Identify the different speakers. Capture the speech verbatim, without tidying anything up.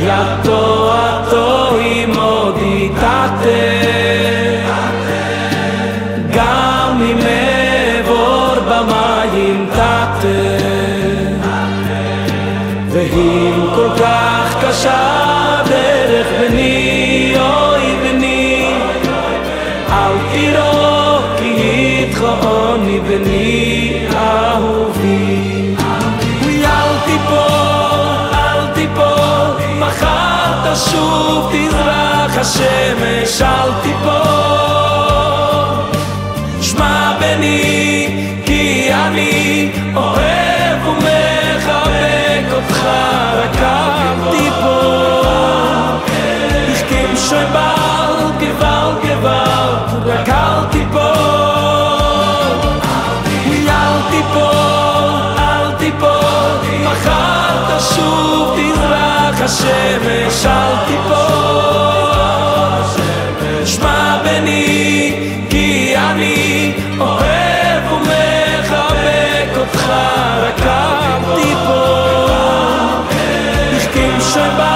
Speaker 1: yato ato imodi tate gam im evor bamayim tate vehim kol kach kasha derech beni oy beni al tiro ki itcho oni beni ahuvi al tipo al tipo מחר תשוב תזרח השמש אל תיפול שמע בני כי אני אוהב ומחבק אותך רק אל תיפול ich kim schon bald gewalt gewalt רק אל תיפול אל תיפול אל תיפול מחר תשוב תזרח השמש אל תיפול שמע בני כי אני אוהב ומחבק אותך רק אל תיפול ich kim schon